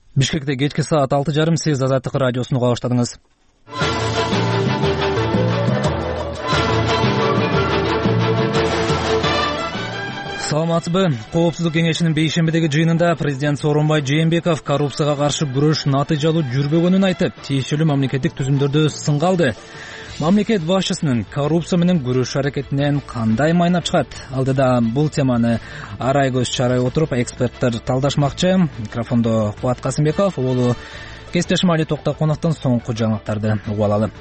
Бишкекте кечки саат 6:30 сиз Азаттык радиосун уга баштадыңыз. Саламатсызбы? Коопсуздук кеңешинин бейшембидеги жыйынында президент Сооронбай Жээнбеков коррупцияга каршы күрөш натыйжалуу жүрбөгөнүн айтып, тиешелүү мамлекеттик түзүмдөрдү сынга алды. Мамлекет башчысынын коррупция менен күрөш аракетинен кандай майнап чыгат? Алдыда бул теманы арай көз чарай отуруп эксперттер талдашмакчы. Микрофондо Кубат Касымбеков, улуу кесиптешим Али Токтоконовдон соңку жаңылыктарды угуп алалы.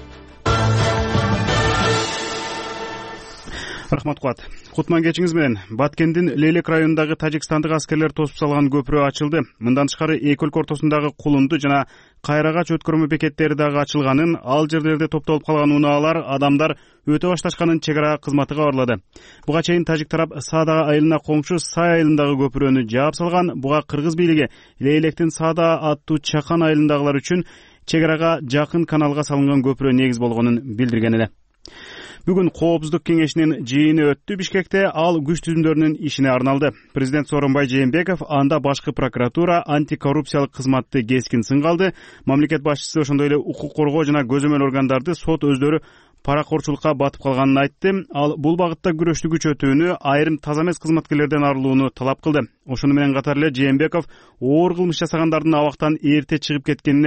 Рахмат Кубат. Кутман кечиңиз менен. Баткендин Лейлек районундагы тажикстандык аскерлер тосуп салган көпүрө ачылды. Мындан тышкары эки өлкө ортосундагы Кулунду жана Кайрагач өткөрмө бекеттери дагы ачылганын, ал жерлерде топтолуп калган унаалар, адамдар өтө башташканын чек ара кызматы кабарлады. Буга чейин тажик тарап Саада айылына коңшу Сай айылындагы көпүрөнү жаап салган. Буга кыргыз бийлиги Лейлектин Саада аттуу Чакан айылындагылар үчүн чек арага жакын каналга салынган көпүрө негиз болгонун билдирген эле. Бүгүн Коопсуздук кеңешинин жыйыны өттү. Бишкекте ал күч түзүмдөрүнүн ишине арналды. Президент Сооронбай Жээнбеков анда башкы прокуратура, антикоррупциялык кызматты кескин сынга алды. Мамлекет башчысы ошондой эле укук коргоо жана көзөмөл органдарды сот өздөрү паракорчулукка батып калганын айтты. Ал бул багытта күрөштү күчөтүүнү, айрым таза эмес кызматкерлерден арылууну талап кылды. Ошону менен катар эле Жээнбеков оор кылмыш жасагандардын абактан эрте чыгып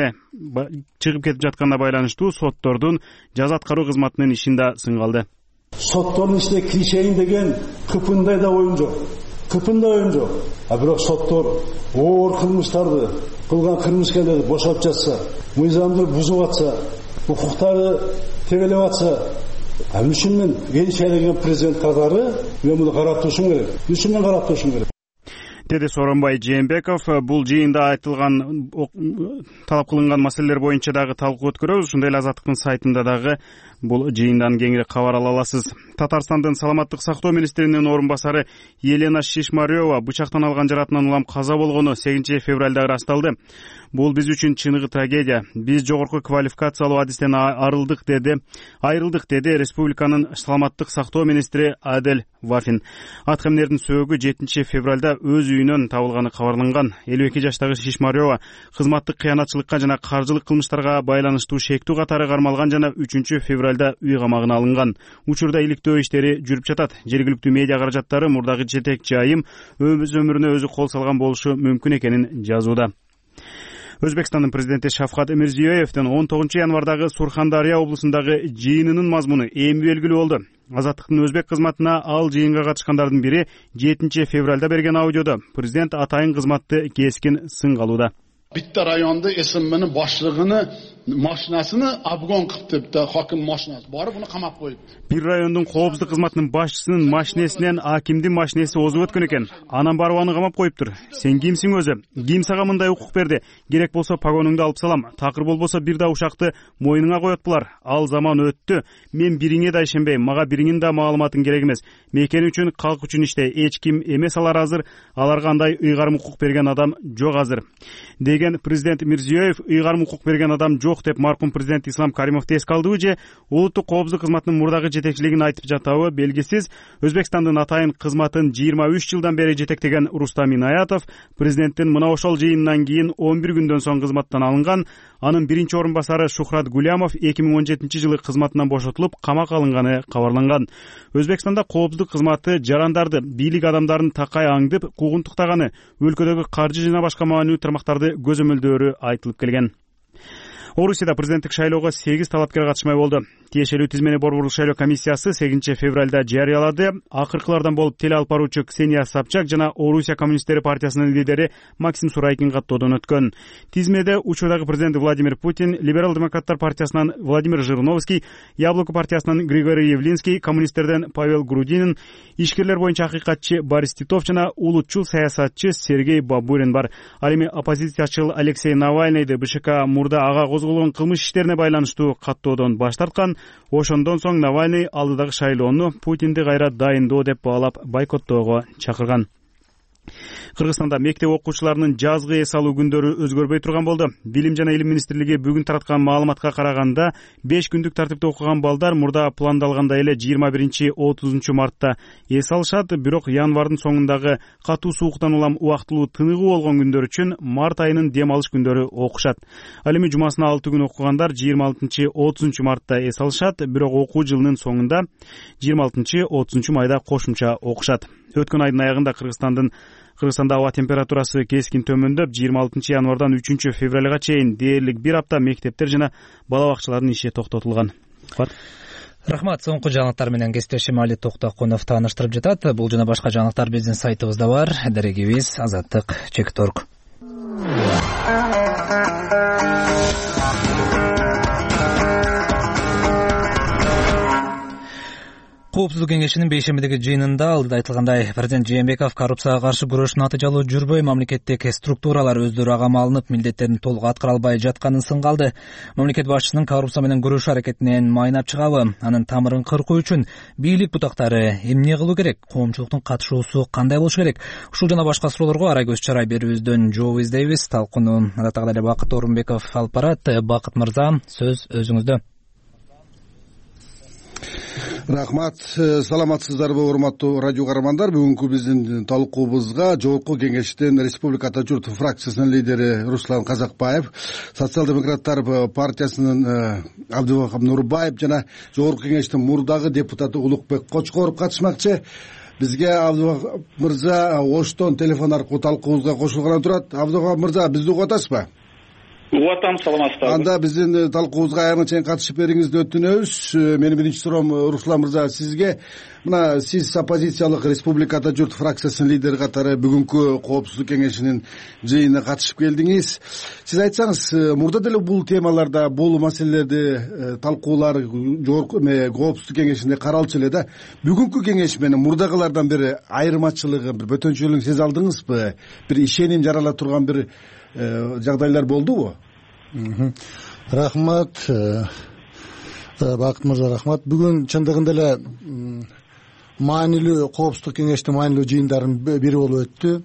кетип жатканына байланыштуу соттордун жаза аткаруу кызматынын ишин да сынга алды. Соттордун ичине киришейин деген кыпындай да оюм жок. А бирок соттор оор кылмыштарды кылган кылмышкерлерди бошоп жатса, мыйзамды бузуп атса, укуктары тегелеп атса, ушун мен келишелеген президент катары мен муну карап турушум керек. Деди Сооронбай Жээнбеков. Бул жыйында айтылган талап кылынган маселелер боюнча дагы талкуу өткөрөбүз. Ошондой эле Азаттыктын сайтында дагы бул жыйындан кеңири кабар ала аласыз. Татарстандын саламаттык сактоо министринин орун басары Елена Шишмарева бычактан алган жаратынан улам каза болгону 8 февралда ырасталды. Бул биз үчүн чыныгы трагедия. Биз жогорку квалификациялуу адистен айрылдык деди республиканын саламаттык сактоо министри Адель Вафин. Аткаминердин сөөгү 7 февралда өз үйүнөн табылганы кабарланган. 52 жаштагы Шишмарева кызматтык кыянатчылыкка жана каржылык кылмыштарга байланыштуу шектүү катары кармалган жана 3 февралда үй камагына алынган. Учурда иликтөө иштери жүрүп жатат. Жергиликтүү медиа каражаттары мурдагы жетекчи айым өз өмүрүнө өзү кол салган болушу мүмкүн экенин жазууда. Өзбекстандын президенти Шавкат Мирзиёевдин 19 январдагы Сурхандария облусундагы жыйынынын мазмуну эми белгилүү болду. Азаттыктын өзбек кызматына ал жыйынга катышкандардын бири 7 февралда берген аудиодо президент атайын кызматты кескин сынга алууда. Bitta rayonda SMB'nin boshlig'ini mashinasini abgon qilibdi, bitta hokim mashinasi. Borib uni qamab qo'yibdi. Bir rayondун коопсуздук кызматынын башчысынын машинесинен акимдин машинеси озуп өткөн экен. Анан барып аны камап коюптур. Сен кимсиң өзү? Ким сага мындай укук берди? Керек болсо погонуңду алып салам. Такыр болбосо бир да ушакты мойнуңа коет булар. Ал заман өттү. Мен бириңе да ишенбейм. Мага бириңин да маалыматың керек эмес. Мекени үчүн, калк үчүн иште. Эч ким эмес алар азыр. Аларга андай ыйгарым укук берген адам жок азыр. Деген президент Мирзиёев ыйгарым укук берген адам жок деп маркум президент Ислам Каримовду эске алдыбы же улуттук коопсуздук кызматынын мурдагы жетекчилигин айтып жатабы белгисиз. Өзбекстандын атайын кызматын 23 жылдан бери жетектеген Рустам Инаятов президенттин мына ошол жыйынынан кийин 11 күндөн соң кызматтан алынган. Анын биринчи орун басары Шухрат Гулямов 2017 жылы кызматынан бошотулуп камакка алынганы кабарланган. Өзбекстанда коопсуздук кызматы жарандарды, бийлик адамдарын такай аңдып, куугунтуктаганы, өлкөдөгү каржы жана башка маанилүү тармактарды көзөмөлдөөрү айтылып келген. Орусияда президенттик шайлоого 8 талапкер катышмай болду. Тиешелүү тизмени Борборлук шайлоо комиссиясы 8 февралда жарыялады. Акыркылардан болуп тел алып баруучу Ксения Собчак жана Орусия коммунисттери партиясынын лидери Максим Сурайкин каттоодон өткөн. Тизмеде учурдагы президент Владимир Путин, либерал-демократтар партиясынан Владимир Жириновский, Яблоко партиясынан Григорий Явлинский, коммунисттерден Павел Грудинин, ишкерлер боюнча акыйкатчы Борис Титов жана улутчул саясатчы Сергей Бабурин бар. Ал эми оппозициячыл Алексей Навальныйды БШК мурда ага козголгон кылмыш иштерине байланыштуу каттоодон баш тарткан. Ошондон соң Навальный алдыдагы шайлоону Путинди кайра дайындоо деп баалап бойкоттоого чакырган. Кыргызстанда мектеп окуучуларынын жазгы эс алуу күндөрү өзгөрбөй турган болду. Билим жана илим министрлиги бүгүн тараткан маалыматка караганда 5 күндүк тартипте окуган балдар мурда пландалгандай эле 21-30 мартта эс алышат, бирок январдын соңундагы катуу сууктан улам убактылуу тыныгуу болгон күндөр үчүн март айынын дем алыш күндөрү окушат. Ал эми жумасына 6 күн окугандар 26-30 мартта эс алышат, бирок окуу жылынын соңунда 26-30 майда кошумча окушат. Өткөн айдын аягында Кыргызстанда аба температурасы кескин төмөндөп, 26 январдан 3 февралга чейин дээрлик бир апта мектептер жана бала бакчалардын иши токтотулган. Рахмат. Соңку жаңылыктар менен кесиптешим Али Токтокунов тааныштырып жатат. Бул жана башка жаңылыктар биздин сайтыбызда бар. Дарегибиз azаттык.org. Коопсуздук кеңешинин бейшембидеги жыйынында алдыда айтылгандай, президент Жээнбеков коррупцияга каршы күрөш натыйжалуу жүрбөй, мамлекеттик структуралар өздөрү ага алынып, милдеттерин толук аткара албай жатканын сынга алды. Мамлекет башчысынын коррупция менен күрөшүү аракетинен майнап чыгабы, анын тамырын кыркуу үчүн бийлик бутактары эмне кылуу керек, коомчулуктун катышуусу кандай болушу керек? Ушул жана башка суроолорго арай көз чарай берүүбүздөн жооп издейбиз. Талкууну адаттагыдай эле Бакыт Орунбеков алып барат. Бакыт мырза, сөз өзүңүздө. Рахмат, саламатсыздарбы урматтуу радио каармандар. Бүгүнкү биздин талкуубузга Жогорку кеңештин Республика Ата журт фракциясынын лидери Руслан Казакбаев, социал-демократтар партиясынын Абдывахап Нурбаев жана Жогорку кеңештин мурдагы депутаты Улукбек Кочкоров катышмакчы. Бизге Абдывахап мырза Оштон телефон аркылуу талкуубузга кошулган турат. Абдывахап мырза, бизди угуп атасызбы? Угатам, саламатсыздарбы. Анда биздин талкуубузга аягына чейин катышып бериңизди өтүнөбүз. Менин биринчи суроом Руслан мырза сизге. Мына сиз оппозициялык Республика Ата журт фракциясынын лидери катары бүгүнкү коопсуздук кеңешинин жыйынына катышып келдиңиз. Сиз айтсаңыз, мурда деле бул темаларда, бул маселелерди талкуулар жогорку коопсуздук кеңешинде каралчу эле да. Бүгүнкү кеңеш менен мурдагылардан бир айырмачылыгы, бир бөтөнчөлүгүн сезе алдыңызбы? Бир ишеним жарала турган бир жагдайлар болдубу? Рахмат, Бакыт мырза, рахмат. Бүгүн чындыгында эле маанилүү коопсуздук кеңештин маанилүү жыйындарынын бири болуп өттү.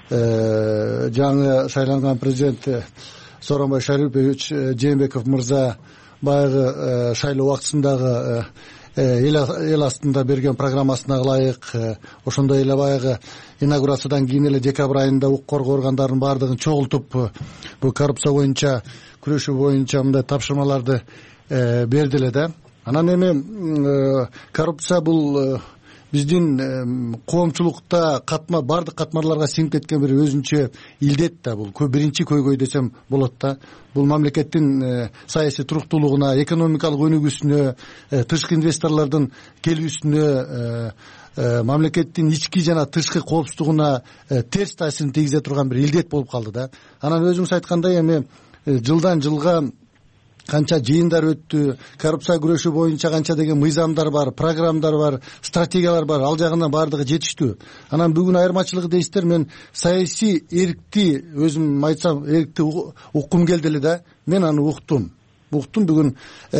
Жаңы шайланган президент Сооронбай Шарипович Жээнбеков мырза баягы шайлоо убактысындагы эл астында берген программасына ылайык ошондой эле баягы инаугурациядан кийин эле декабрь айында укук коргоо органдарынын баардыгын чогултуп бул коррупция боюнча күрөшүү боюнча мындай тапшырмаларды берди эле да. Анан эми коррупция бул биздин коомчулукта баардык катмарларга сиңип кеткен бир өзүнчө илдет да. Бул биринчи көйгөй десем болот да. Бул мамлекеттин саясий туруктуулугуна, экономикалык өнүгүүсүнө, тышкы инвесторлордун келүүсүнө, мамлекеттин ички жана тышкы коопсуздугуна терс таасирин тийгизе турган бир илдет болуп калды да. Анан өзүңүз айткандай эми жылдан жылга канча жыйындар өттү, коррупция күрөшүү боюнча канча деген мыйзамдар бар, программалар бар, стратегиялар бар, ал жагынан баардыгы жетиштүү. Анан бүгүн айырмачылыгы дейсиздер, мен саясий эркти, өзүм айтсам, эркти уккум келди эле да. Мен аны уктум бүгүн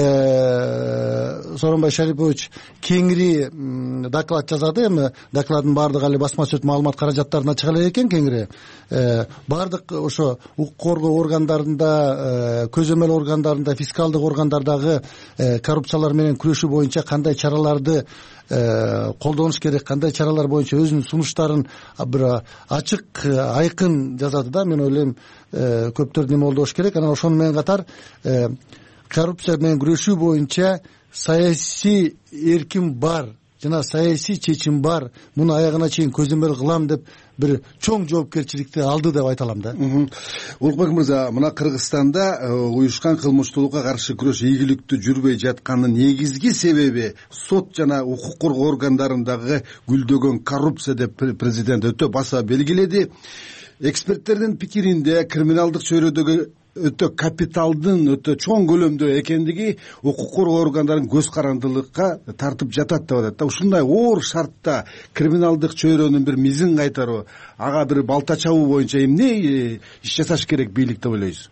Сооронбай Шарипович кеңири доклад жазады. Эми докладдын баардыгы али басма сөз маалымат каражаттарына чыга элек экен кеңири. Баардык ошо укук коргоо органдарында, көзөмөл органдарында, фискалдык органдардагы коррупциялар менен күрөшүү боюнча кандай чараларды колдонуш керек, кандай чаралар боюнча өзүнүн сунуштарын бир ачык, айкын жазады да. Мен ойлойм көптөрдүн эме болуш керек. Анан ошону менен катар коррупция менен күрөшүү боюнча саясий эрким бар жана саясий чечим бар. Муну аягына чейин көзөмөл кылам деп бир чоң жоопкерчиликти алды деп айта алам да. Улукбек мырза, мына Кыргызстанда уюшкан кылмыштуулукка каршы күрөш ийгиликтүү жүрбөй жатканынын негизги себеби сот жана укук коргоо органдарындагы гүлдөгөн коррупция деп президент өтө баса белгиледи. Эксперттердин пикиринде криминалдык чөйрөдөгү өтө капиталдын өтө чоң көлөмдө экендиги укук коргоо органдарынын көз карандылыкка тартып жатат деп атат да. Ушундай оор шартта криминалдык чөйрөнүн бир мизин кайтаруу, ага бир балта чабуу боюнча эмне иш жасаш керек бийлик деп ойлойсуз?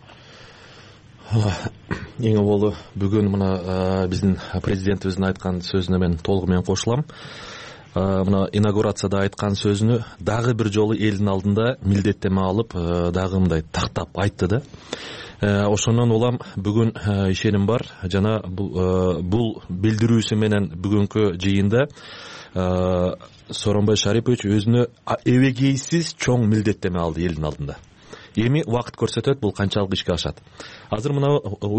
Эң аввалы бүгүн мына биздин президентибиздин айткан сөзүнө мен толугу менен кошулам. мына инаугурацияда айткан сөзүнү дагы бир жолу элдин алдында милдеттеме алып дагы мындай тактап айтты да. Ошондон улам бүгүн ишеним бар жана бул билдирүүсү менен бүгүнкү жыйында Сооронбай Шарипович өзүнө эбегейсиз чоң милдеттеме алды элдин алдында. Эми убакыт көрсөтөт бул канчалык ишке ашат. Азыр мына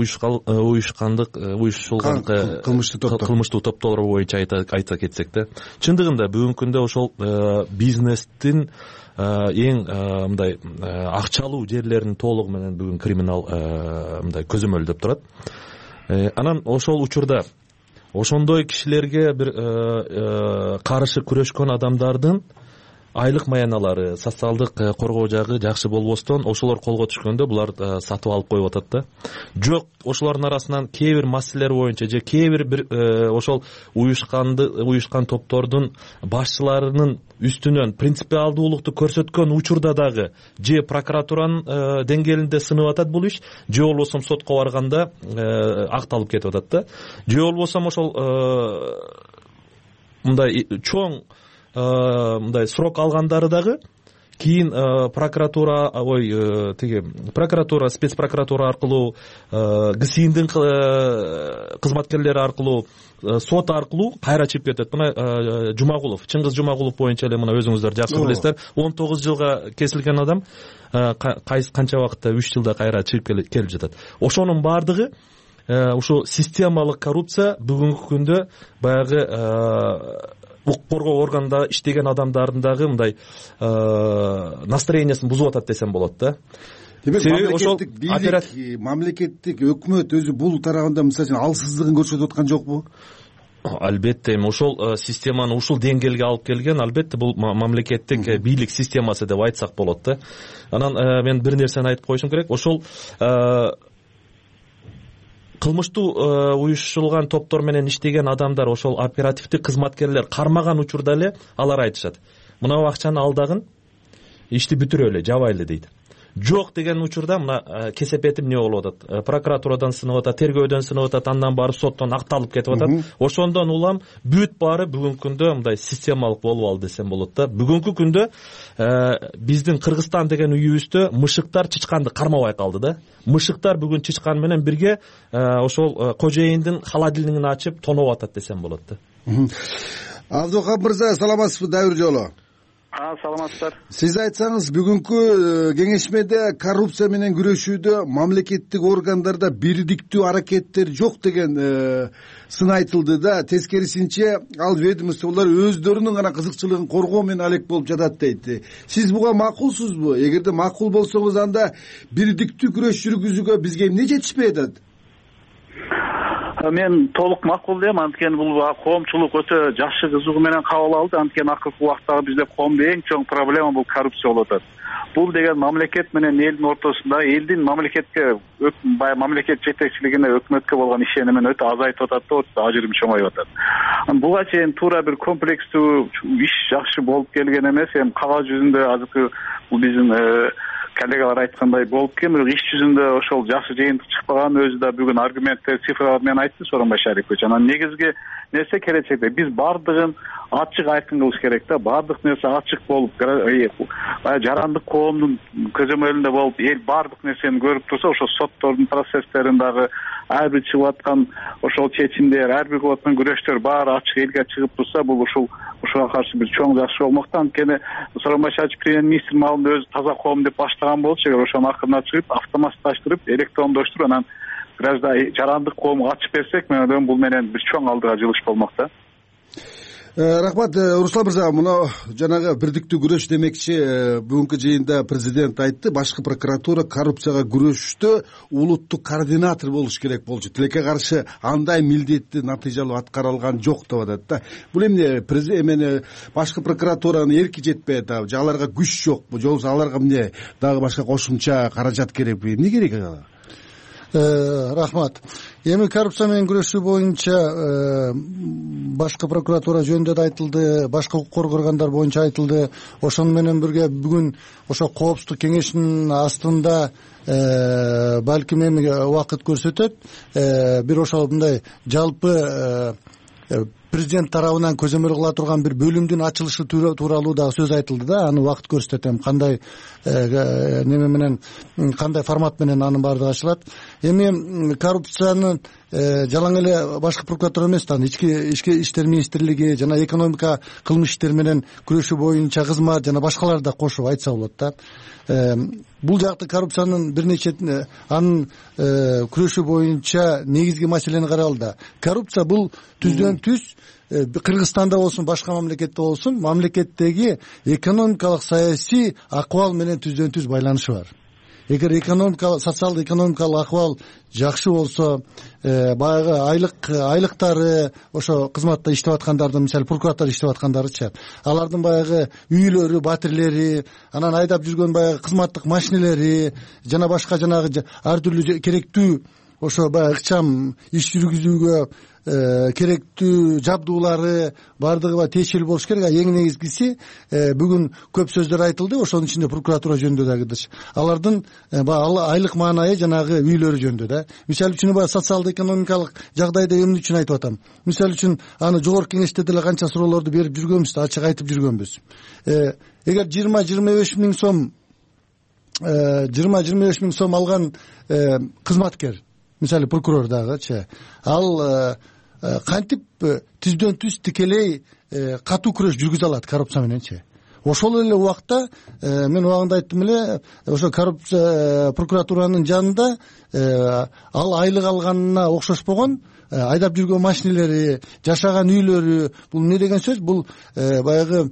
уюшулган кылмыштуу топтор боюнча айта кетсек да, чындыгында бүгүнкү күндө ошол бизнестин эң мындай акчалуу жерлерин толугу менен бүгүн криминал мындай көзөмөлдөп турат. Анан ошол учурда ошондой кишилерге бир каршы күрөшкөн адамдардын айлык маяналары, социалдык коргоо жагы жакшы болбостон ошолор колго түшкөндө булар сатып алып коюп атат да. Жок, ошолордун арасынан кээ бир маселелер боюнча же кээ бир ошол уюшкан топтордун башчыларынын үстүнөн принципиалдуулукту көрсөткөн учурда дагы же прокуратуранын деңгээлинде сынып атат бул иш, же болбосо сотко барганда акталып кетип атат да. Же болбосо ошол мындай чоң мындай срок алгандары дагы кийин прокуратура спецпрокуратура аркылуу ГСИНдин кызматкерлери аркылуу сот аркылуу кайра чыгып кетет. Мына Чыңгыз Жумагулов боюнча эле мына өзүңүздөр жакшы билесиздер, 19 жылга кесилген адам канча убакытта 3 жылда кайра чыгып келип жатат. Ошонун баардыгы ушул системалык коррупция бүгүнкү күндө баягы укук коргоо органында иштеген адамдардын дагы мындай настроениясын бузуп атат десем болот да. Демек мамлекеттик өкмөт өзү бул тарабында мисалы үчүн алсыздыгын көрсөтүп аткан жокпу? Албетте, эми ошол системаны ушул деңгээлге алып келген, албетте бул мамлекеттик бийлик системасы деп айтсак болот да. Анан мен бир нерсени айтып коюшум керек. Ошол кылмыштуу уюшулган топтор менен иштеген адамдар, ошол оперативдик кызматкерлер кармаган учурда эле алар айтышат: мына акчаны алдагын, ишти бүтүрө эле, жабайлы дейт. Жок деген учурда мына кесепетим эмне болуп атат? Прокуратурадан сынып атат, тергөөдөн сынып атат, андан барып соттон акталып кетип атат. Ошондон улам бүт баары бүгүнкү күндө мындай системалык болуп алды десем болот да. Бүгүнкү күндө биздин Кыргызстан деген үйүбүздө мышыктар чычканды кармабай калды да. Мышыктар бүгүн чычкан менен бирге ошол кожоюндун холодильнигин ачып тоноп атат десем болот да. Абдукап мырза, саламатсызбы? Дагы бир жолу. Саламатсыздар. Сиз айтсаңыз, бүгүнкү кеңешмеде коррупция менен күрөшүүдө мамлекеттик органдарда бирдиктүү аракеттер жок деген сын айтылды да. Тескерисинче ал ведомстволор өздөрүнүн гана кызыкчылыгын коргоо менен алек болуп жатат дейт. Сиз буга макулсузбу? Эгерде макул болсоңуз, анда бирдиктүү күрөш жүргүзүүгө бизге эмне жетишпей атат? Мен толук макул дейм. Анткени бул коомчулук өтө жакшы кызыгуу менен кабыл алды. Анткени акыркы убактагы бизде коомдо эң чоң проблема бул коррупция болуп атат. Бул деген мамлекет менен элдин ортосунда, элдин мамлекетке, мамлекет жетекчилигине, өкмөткө болгон ишенимин өтө азайтып атат да, ажырым чоңоюп атат. Буга чейин туура бир комплекстүү иш жакшы болуп келген эмес. Эми кагаз жүзүндө азыркы бул биздин коллегалар айткандай болуп келген, бирок иш жүзүндө ошол жакшы жыйынтык чыкпаган, өзү да бүгүн аргументтер, цифралар менен айтты Сооронбай Шарипович. Анан негизги нерсе келечекте биз бардыгын ачык айкын кылыш керек да. Бардык нерсе ачык болуп, жарандык коомдун көзөмөлүндө болуп, эл бардык нерсени көрүп турса, ошол соттордун процесстерин дагы ар бир чыгып аткан ошол чечимдер, ар бир кылып аткан күрөштөр баары ачык элге чыгып турса, бул ушуга каршы бир чоң жакшы болмок да. Анткени Сооронбай Шарипович премьер-министр маалында өзү таза коом деп баштаган болчу. Эгер ошонун акырына чыгып, автоматташтырып, электрондоштуруп, анан жарандык коомго ачып берсек, мен ойлойм бул менен бир чоң алдыга жылыш болмок да. Рахмат, Руслан мырза. Мына жанагы бирдиктүү күрөш демекчи, бүгүнкү жыйында президент айтты, башкы прокуратура коррупцияга күрөштө улуттук координатор болуш керек болчу. Тилекке каршы андай милдетти натыйжалуу аткара алган жок деп атат да. Бул эмне башкы прокуратуранын эрки жетпей атабы, же аларга күч жокпу, же болбосо аларга эмне дагы башка кошумча каражат керекпи? Эмне керек ага? Рахмат. Эми коррупция менен күрөшүү боюнча башкы прокуратура жөнүндө да айтылды, башка укук коргоо органдар боюнча айтылды. Ошону менен бирге бүгүн ошо коопсуздук кеңешинин астында балким эми убакыт көрсөтөт, бир ошол мындай жалпы президент тарабынан көзөмөл кыла турган бир бөлүмдүн ачылышы тууралуу дагы сөз айтылды да. Аны убакыт көрсөтөм, кандай неме менен, кандай формат менен анын баардыгы ачылат. Эми коррупциянын жалаң эле башкы прокуратура эмес да, ички иштер министрлиги жана экономика кылмыш иштери менен күрөшүү боюнча кызмат жана башкалар да кошуп айтса болот да. Бул жакты коррупциянын бир нече анын күрөшүү боюнча негизги маселени каралды да. Коррупция бул түздөн түз Кыргызстанда болсун, башка мамлекетте болсун, мамлекеттеги экономикалык саясий акыбал менен түздөн түз байланышы бар. Эгер социалдык экономикалык акыбал жакшы болсо, баягы айлыктары ошо кызматта иштеп аткандардын, мисалы прокуратура иштеп аткандарычы, алардын баягы үйлөрү, батирлери, анан айдап жүргөн баягы кызматтык машинелери жана башка жанагы ар түрлүү керектүү ошо баягы ыкчам иш жүргүзүүгө керектүү жабдуулары баардыгы тиешелүү болуш керек. Эң негизгиси бүгүн көп сөздөр айтылды, ошонун ичинде прокуратура жөнүндө дагы алардын айлык маанайы жанагы үйлөрү жөнүндө да. Мисалы үчүн баягы социалдык экономикалык жагдайды эмне үчүн айтып атам. Мисалы үчүн аны жогорку кеңеште деле канча суроолорду берип жүргөнбүз да, ачык айтып жүргөнбүз. Эгер 20-25 миң сом 20-25 миң сом алган кызматкер, мисалы прокурор дагычы, ал кантип түздөн түз тикелей катуу күрөш жүргүзө алат коррупция мененчи. Ошол эле убакта мен убагында айттым эле, ошо коррупция прокуратуранын жанында ал айлык алганына окшошпогон айдап жүргөн машинелери, жашаган үйлөрү, бул эмне деген сөз? Бул баягы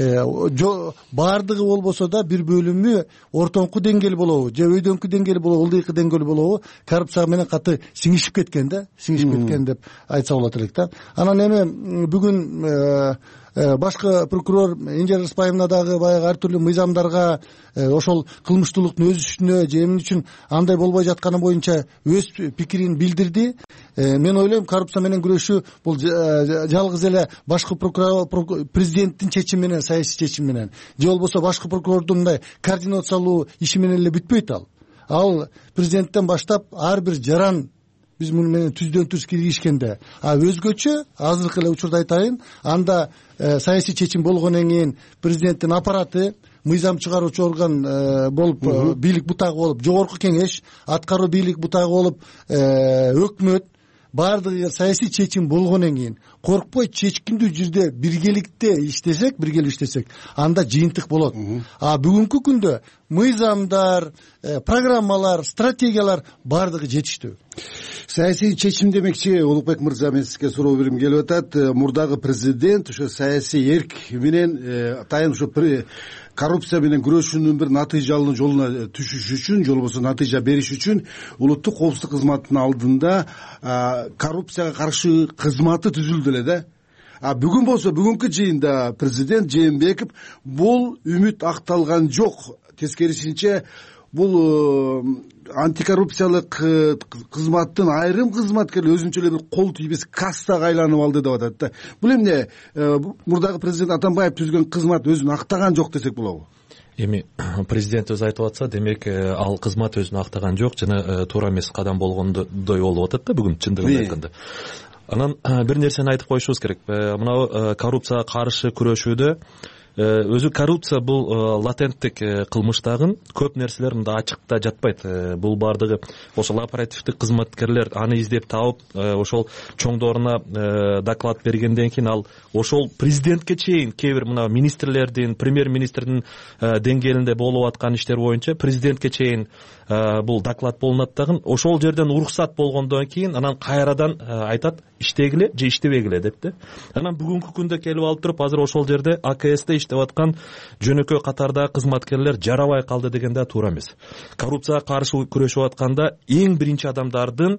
баардыгы болбосо да бир бөлүмү ортоңку деңгээл болобу, же өйдөңкү деңгээл болобу, ылдыйкы деңгээл болобу, коррупция менен каты сиңишип кеткен да, сиңишип кеткен деп айтса болот элек да. Анан эми бүгүн башкы прокурор Энжер Рыспаевна дагы баягы ар түрлүү мыйзамдарга, ошол кылмыштуулуктун өсүшүнө же эмне үчүн андай болбой жатканы боюнча өз пикирин билдирди. Мен ойлойм, коррупция менен күрөшүү бул жалгыз эле башкы президенттин чечими менен, саясий чечими менен, же болбосо башкы прокурордун мындай координациялуу иши менен эле бүтпөйт ал. Ал президенттен баштап ар бир жаран биз муну менен түздөн түз киргишкенде, өзгөчө азыркы эле учурда айтайын, анда саясий чечим болгондон кийин президенттин аппараты, мыйзам чыгаруучу орган болуп, бийлик бутагы болуп, жогорку кеңеш, аткаруу бийлик бутагы болуп, өкмөт баардыгы саясий чечим болгондон кийин коркпой чечкиндүү жерде биргеликте иштесек, анда жыйынтык болот. Бүгүнкү күндө мыйзамдар, программалар, стратегиялар баардыгы жетиштүү. Саясий чечим демекчи, Улукбек мырза, мен сизге суроо берим келип атат. Мурдагы президент ошо саясий эрк менен атайын ошо коррупция менен күрөшүүнүн бир натыйжалуу жолуна түшүш үчүн, же болбосо натыйжа бериш үчүн улуттук коопсуздук кызматынын алдында коррупцияга каршы кызматы түзүлдү эле да. Бүгүн болсо, бүгүнкү жыйында президент Жээнбеков бул үмүт акталган жок. Тескерисинче, бул антикоррупциялык кызматтын айрым кызматкерлер өзүнчө эле бир кол тийбес кастага айланып алды деп атат да. Бул эмне мурдагы президент Атамбаев түзгөн кызмат өзүн актаган жок десек болобу? Эми президент өзү айтып атса, демек ал кызмат өзүн актаган жок жана туура эмес кадам болгондой болуп атат да бүгүн, чындыгын айтканда. Анан бир нерсени айтып коюшубуз керек. Мына коррупцияга каршы күрөшүүдө өзү коррупция бул латенттик кылмыштагын көп нерселер мында ачыкта жатпайт. Бул баардыгы ошол оперативдик кызматкерлер аны издеп таап, ошол чоңдоруна доклад бергенден кийин ал ошол президентке чейин кээ бир мына министрлердин, премьер-министрдин деңгээлинде болуп аткан иштер боюнча президентке чейин бул доклад болунат дагы, ошол жерден уруксат болгондон кийин анан кайрадан айтат иштегиле же иштебегиле деп да. Анан бүгүнкү күндө келип алып туруп, азыр ошол жерде АКСте иштеп аткан жөнөкөй катардагы кызматкерлер жарабай калды деген да туура эмес. Коррупцияга каршы күрөшүп атканда эң биринчи адамдардын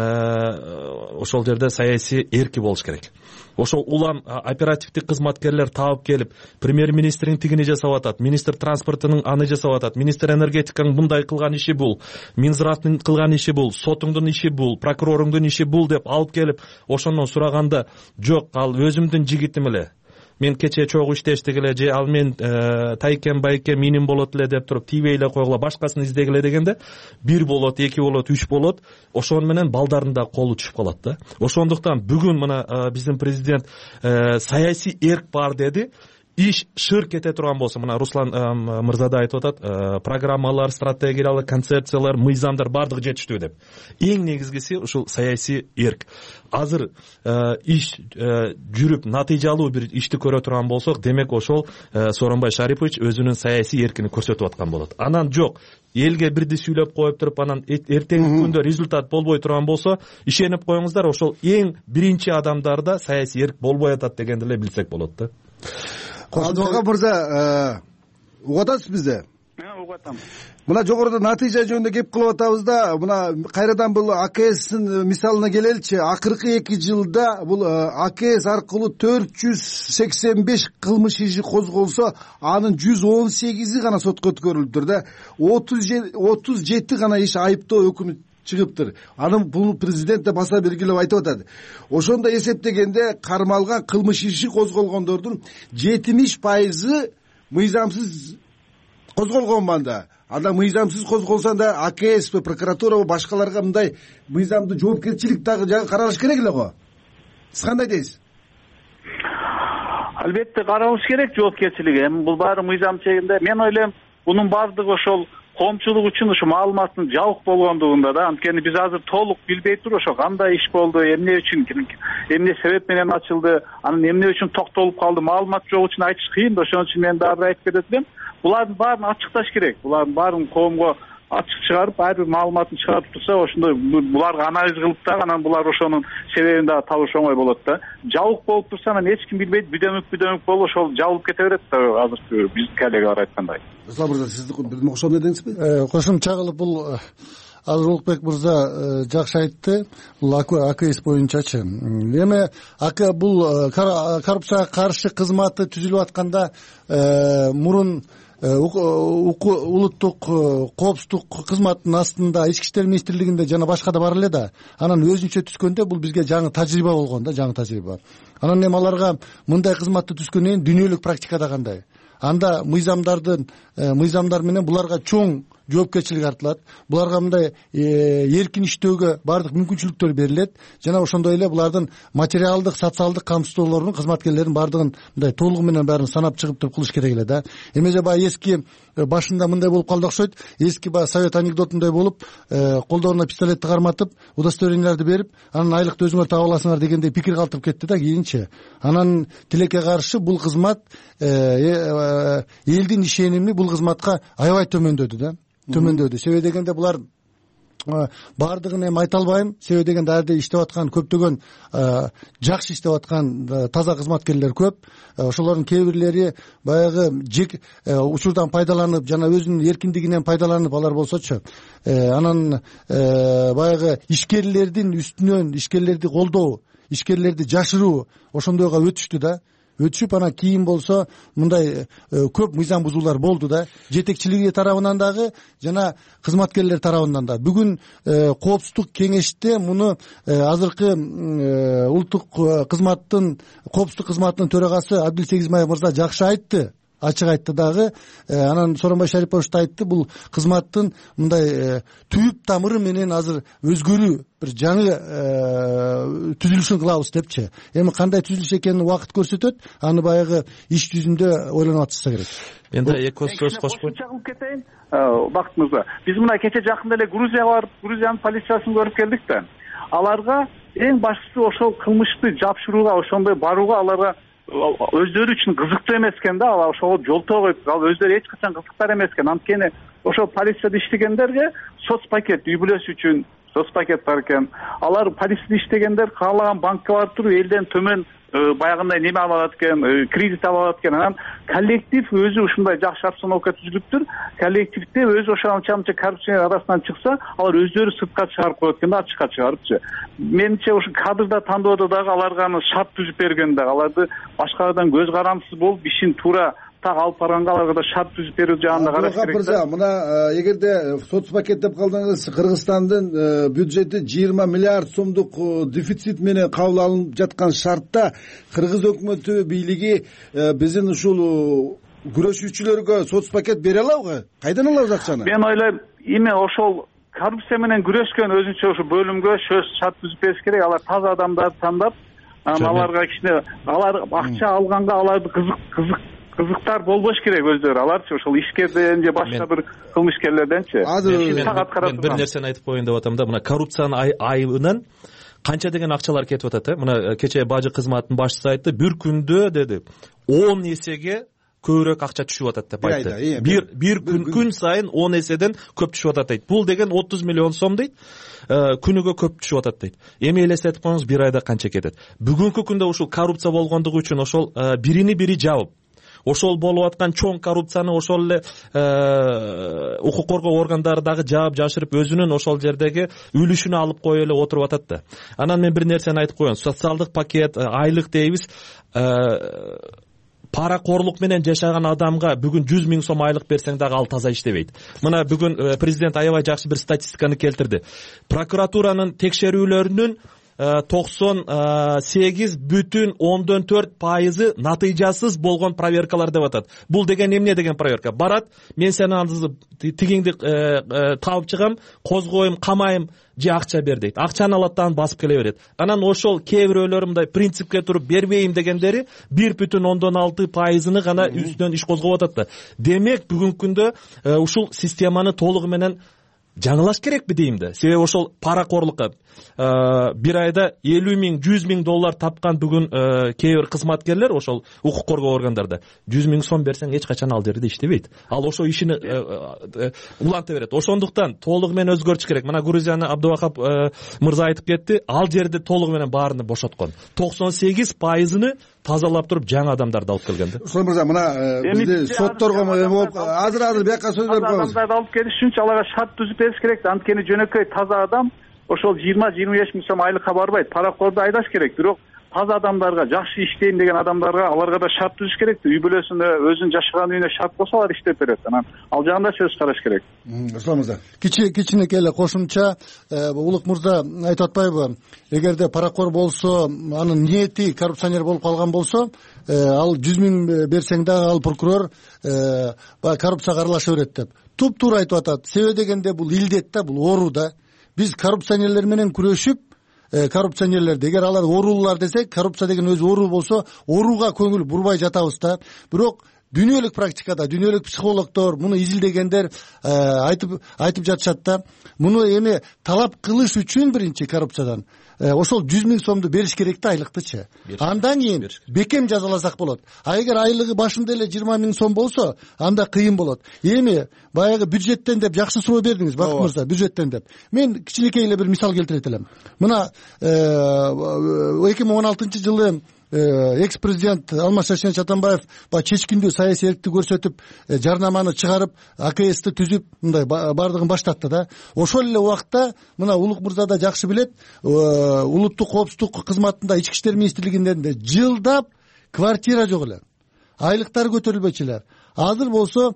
ошол жерде саясий эрки болуш керек. Ошол улам оперативдик кызматкерлер таап келип, премьер-министрин тигини жасап атат, министр транспортунун аны жасап атат, министр энергетиканын мындай кылган иши бул, Минздравдын кылган иши бул, сотуңдун иши бул, прокуроруңдун иши бул деп алып келип, ошондон сураганда, жок, ал өзүмдүн жигитим эле. мен кечээ чогуу иштештик эле же ал мен тайкен байке менин болот эле деп туруп тийбей эле койгула, башкасын издегиле дегенде 1 болот, 2 болот, 3 болот, ошону менен балдардын да колу түшүп калат да. Ошондуктан бүгүн мына биздин президент саясий эрк бар деди. Иш шыр кете турган болсо, мына Руслан мырза да айтып атат, программалар, стратегиялар, концепциялар, мыйзамдар бардыгы жетиштүү деп. Эң негизгиси ушул саясий эрк. Азыр иш жүрүп натыйжалуу бир ишти көрө турган болсок, демек ошол Сооронбай Шарипович өзүнүн саясий эркин көрсөтүп аткан болот. Анан жок, элге бирди сүйлөп коюп туруп, анан эртеңки күндө результат болбой турган болсо, ишенип коюңуздар, ошол эң биринчи адамдарда саясий эрк болбой атат дегенди эле билсек болот да. Адвокат мырза, угуп атасыз бизди? Угуп атам. Мына жогоруда натыйжа жөнүндө кеп кылып атабыз да, мына кайрадан бул АКСтин мисалына келеличи. Акыркы 2 жылда бул АКС аркылуу 485 кылмыш иши козголсо, анын 118и гана сотко өткөрүлүптүр да. 37 гана иш айыптоо өкүмү чыгыптыр. Анын бул президент да баса белгилеп айтып атат. Ошондо эсептегенде кармалган кылмыш иши козголгондордун 70% мыйзамсыз козголгон манда. Анда мыйзамсыз козголсо да АКС, прокуратура, башкаларга мындай мыйзамдуу жоопкерчилик дагы каралыш керек эле го. Сиз кандай дейсиз? Албетте каралыш керек жоопкерчилиги. Эми бул баары мыйзам чегинде. Мен ойлойм, бунун баардыгы ошол коомчулук үчүн ушу маалыматтын жабык болгондугунда да. Анткени биз азыр толук билбей туруп, ошо кандай иш болду, эмне үчүн, эмне себеп менен ачылды, анан эмне үчүн токтолуп калды, маалымат жок үчүн айтыш кыйын да. Ошон үчүн мен дагы айтып кетет элем, булардын баарын ачыкташ керек. Булардын баарын коомго ачык чыгарып, ар бир маалыматын чыгарып турса, ошондой буларга анализ кылып дагы анан булар ошонун себебин дагы табыш оңой болот да. Жабык болуп турса, анан эч ким билбейт, бүдөмүк болуп, ошол жабылып кете берет да. Азыркы биздин коллегалар айткандай. Руслан мырза, сиз кошумча деңизби? Кошумча кылып, бул азыр Улукбек мырза жакшы айтты. Бул АКС боюнчачы. Эми бул коррупцияга каршы кызматы түзүлүп атканда мурун улуттук коопсуздук кызматынын астында ички иштер министрлигинде жана башка да бар эле да. Анан өзүнчө түзгөндө бул бизге жаңы тажрыйба болгон да, жаңы тажрыйба. Анан эми аларга мындай кызматты түзгөндөн кийин дүйнөлүк практикада кандай? Анда мыйзамдар менен буларга чоң жоопкерчилик артылат. Буларга мындай эркин иштөөгө баардык мүмкүнчүлүктөр берилет. Жана ошондой эле булардын материалдык, социалдык камсыздоолорун, кызматкерлердин баардыгын мындай толугу менен баарын санап чыгып туруп кылыш керек эле да. Эмеже баягы эски башында мындай болуп калды окшойт. Эски баягы совет анекдотундай болуп, колдоруна пистолетти карматып, удостоверенияларды берип, анан айлыкты өзүңөр таап аласыңар дегендей пикир калтырып кетти да кийинчи. Анан тилекке каршы бул кызмат элдин ишенимini бул кызматка аябай төмөндөдү да. Себеби дегенде булар баардыгын эми айта албайм. Себеби дегенде арды иштеп аткан көптөгөн жакшы иштеп аткан таза кызматкерлер көп. Ошолордун кээ бирлери баягы учурдан пайдаланып, жана өзүнүн эркиндигинен пайдаланып алар болсочу, анан баягы ишкерлердин үстүнөн ишкерлерди колдоо, ишкерлерди жашыруу ошондойго өтүштү да. Өтүшүп, анан кийин болсо мындай көп мыйзам бузуулар болду да. Жетекчилиги тарабынан дагы жана кызматкерлер тарабынан да. Бүгүн коопсуздук кеңеште муну азыркы улуттук коопсуздук кызматынын төрагасы Абдил Сегизмаев мырза жакшы айтты. Ачык айтты дагы. Анан Сооронбай Шарипович да айтты, бул кызматтын мындай түп тамыры менен азыр өзгөрүү, бир жаңы түзүлүшүн кылабыз депчи. Эми кандай түзүлүш экенин убакыт көрсөтөт. Аны баягы иш жүзүндө ойлонуп атышса керек. Енді эки сөз кошпойт. Чагылып кетейин. Бакыт мырза, биз мына кече жакында эле Грузияга барып, Грузиянын полициясын көрүп келдик да. Аларга эң башкысы ошол кылмышты жапшырууга, ошондой барууга аларга өздөрү үчүн кызыктуу эмес экен да. Алар ошого жолтоо коюп, ал өздөрү эч качан кызыктар эмес экен. Анткени ошол полицияда иштегендерге соцпакет, үй бүлөсү үчүн соцпакет бар экен. Алар полицияда иштегендер каалаган банкка барып туруп элден төмөн баягындай неме ала алат экен, кредит ала алат экен. Анан коллектив өзү ушундай жакшы обстановка түзүлүптүр. Коллективде өзү ошонча коррупциялар арасынан чыкса, алар өздөрү сыртка чыгарып коет экен да, ачыкка чыгарыпчы. Менимче ушу кадрда тандоодо дагы аларга шарт түзүп берген да, аларды башкалардан көз карандысыз болуп, ишин туура так алып барганга аларга да шарт түзүп берүү жагында караш керек. мырза, мына эгерде соц пакет деп калдыңыз, Кыргызстандын бюджети 20 миллиард сомдук дефицит менен кабыл алынып жаткан шартта кыргыз өкмөтү бийлиги биздин ушул күрөшүүчүлөргө соц пакет бере алабы? Кайдан алабыз акчаны? Мен ойлойм, эми ошол коррупция менен күрөшкөн өзүнчө ушу бөлүмгө шарт түзүп бериш керек. Алар таза адамдарды тандап, аларга кичине алар акча алганга аларды кызыктар болбош керек өздөрү. Аларчы ошол ишкерден же башка бир кылмышкерлерденчи. Мен бир нерсени айтып коеюн деп атам да, мына коррупциянын айыбынан канча деген акчалар кетип атат. Мына кечээ бажы кызматынын башчысы айтты, бир күндө деди 10 эсеге көбүрөөк акча түшүп атат деп айтты. Бир күн сайын 10 эседен көп түшүп атат дейт. Бул деген 30 миллион сом дейт. Күнүгө көп түшүп атат дейт. Эми элестетип коюңуз, бир айда канча кетет. Бүгүнкү күндө ушул коррупция болгондугу үчүн ошол бирини бири жабып, ошол болуп аткан чоң коррупцияны ошол эле укук коргоо органдары дагы жаап жашырып, өзүнүн ошол жердеги үлүшүнү алып коюп эле отуруп атат да. Анан мен бир нерсени айтып коеюн. Социалдык пакет, айлык дейбиз. Паракорлук менен жашаган адамга бүгүн 100 000 сом айлык берсең дагы ал таза иштебейт. Мына бүгүн президент аябай жакшы бир статистиканы келтирди. Прокуратуранын текшерүүлөрүнүн 98,4% натыйжасыз болгон проверкалар деп атат. Бул деген эмне деген проверка? Барат, мен сени тигиңди табып чыгам, козгойм, камайм, же акча бер дейт. Акчаны алат да басып келе берет. Анан ошол кээ бирөөлөр мындай принципке туруп бербейм дегендери 1,6%-ны гана үстүнөн иш козгоп атат да. Демек бүгүнкү күндө ушул системаны толугу менен жаңылаш керекпи дейм да. Себеби ошол паракорлукка бир айда 50 000, 100 000 доллар тапкан бүгүн кээ бир кызматкерлер ошол укук коргоо органдарда 100 000 сом берсең эч качан ал жерде иштебейт. Ал ошо ишини уланта берет. Ошондуктан толугу менен өзгөртүш керек. Мына Грузияны Абдувахап мырза айтып кетти, ал жерде толугу менен баарыны бошоткон. 98%-ны тазалап туруп жаңы адамдарды алып келген да. Ошол мырза, мына бизде сотторго болуп азыр бияка сөз берип коебуз. Адамдарды алып келиш үчүн аларга шарт түзүп бериш керек да. Анткени жөнөкөй таза адам ошол 20-25 000 сом айлыкка барбайт. Паракорду айдаш керек. Бирок таза адамдарга, жакшы иштейм деген адамдарга аларга да шарт түзүш керек. Үй бүлөсүндө өзүнүн жашаган үйүнө шарт болсо алар иштеп берет. Анан ал жагында сөз караш керек. Ошол мырза. Кичинекей эле кошумча, Улук мырза айтып атпайбы? Эгерде паракор болсо, анын ниети коррупционер болуп калган болсо, ал 100 000 берсең дагы ал прокурор коррупцияга аралаша берет деп. Туп-туура айтып атат. Себеби дегенде бул илдет да, бул оору да. Биз коррупционерлер менен күрөшүп, коррупционерлерди эгер алар оорулар десек, коррупция деген өзү оору болсо, ооруга көңүл бурбай жатабыз да. Бирок дүйнөлүк практикада, дүйнөлүк психологдор, муну изилдегендер айтып жатышат да. Муну эми талап кылыш үчүн биринчи коррупциядан ошол 100 000 сомду бериш керек да, айлыктычы. Андан кийин бекем жазаласак болот. А эгер айлыгы башында эле 20 000 сом болсо, анда кыйын болот. Эми баягы бюджеттен деп жакшы суроо бердиңиз, Бакыт мырза, бюджеттен деп. Мен кичинекей эле бир мисал келтирет элем. Мына 2016-жылы экс-президент Алмаз Атамбаев чечкиндүү саясий эрктик көрсөтүп, жарнаманы чыгарып, АКСти түзүп, мындай бардыгын баштатты да. Ошол эле убакта мына Улук мырза да жакшы билет, улуттук коопсуздук кызматында, Ички иштер министрлигинде жылдап квартира жок эле. Айлыктар көтөрүлбөчү эле. Азыр болсо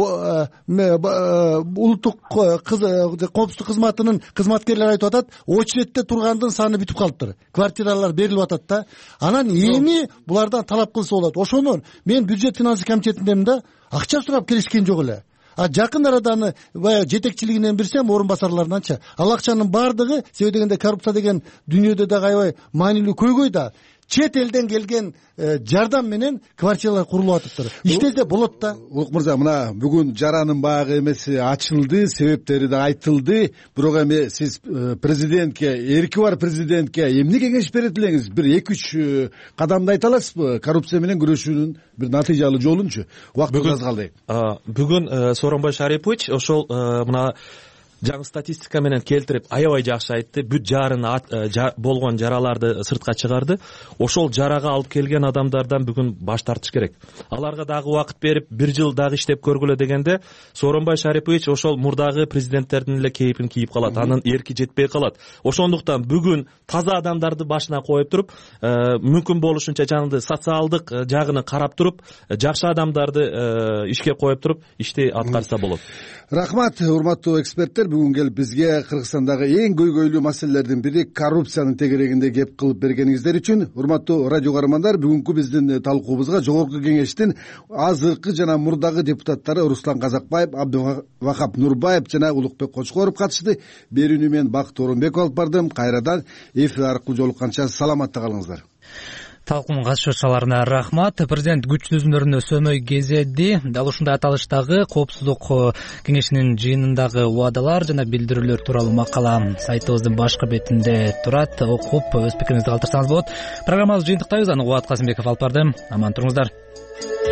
улуттук коопсуздук кызматынын кызматкерлери айтып атат, очередте тургандын саны бүтүп калыптыр. Квартиралар берилип атат да. Анан эми булардан талап кылса болот. Ошону мен бюджет финансы комитетиндемин да, акча сурап келишкен жок эле. Жакын арада баягы жетекчилигинен билсем, орун басарларынанчы. Ал акчанын бардыгы, себеби дегенде коррупция деген дүйнөдө дагы аябай маанилүү көйгөй да. Чет элден келген жардам менен квартиралар курулуп атыптыр. Иштесе болот да. Улук мырза, мына бүгүн жаранын багы эмеси ачылды, себептери да айтылды. Бирок эми сиз президентке, эрки бар президентке эмне кеңеш берет элеңиз? Бир 2-3 кадамды айта аласызбы? Коррупция менен күрөшүүнүн бир натыйжалуу жолунчу. Убактыбыз аз калды. Бүгүн Сооронбай Шарипович ошол мына жаңы статистика менен келтирип аябай жакшы айтты. Бүт жарын болгон жараларды сыртка чыгарды. Ошол жарага алып келген адамдардан бүгүн баш тартыш керек. Аларга дагы убакыт берип, 1 жыл дагы иштеп көргүлө дегенде Сооронбай Шарипович ошол мурдагы президенттердин эле кейпин кийип калат. Анын эрки жетпей калат. Ошондуктан бүгүн таза адамдарды башына коюп туруп, мүмкүн болушунча жаңы социалдык жагын карап туруп, жакшы адамдарды ишке коюп туруп, ишти аткарса болот. Рахмат, урматтуу эксперттер. Бүгүн келип бизге Кыргызстандагы эң көйгөйлүү маселелердин бири коррупциянын тегерегинде кеп кылып бергениңиздер үчүн. Урматтуу радио каармандар, бүгүнкү биздин талкуубузга Жогорку Кеңештин азыркы жана мурдагы депутаттары Руслан Казакбаев, Абдывахап Нурбаев жана Улукбек Кочкоров катышты. Берүүнү мен Бакыт Орунбеков алып бардым. Кайрадан эфир аркылуу жолукканча саламатта калыңыздар. Талкуунун катышуучуларына рахмат. Президент күч түзүмдөрүнө сөөмөй кезеди. Дал ушундай аталыштагы Коопсуздук кеңешинин жыйынындагы убадалар жана билдирүүлөр тууралуу макала сайтыбыздын башкы бетинде турат. Окуп өз пикириңизди калтырсаңыз болот. Программабызды жыйынтыктайбыз. Аны Кубат Касымбеков алып барды. Аман туруңуздар.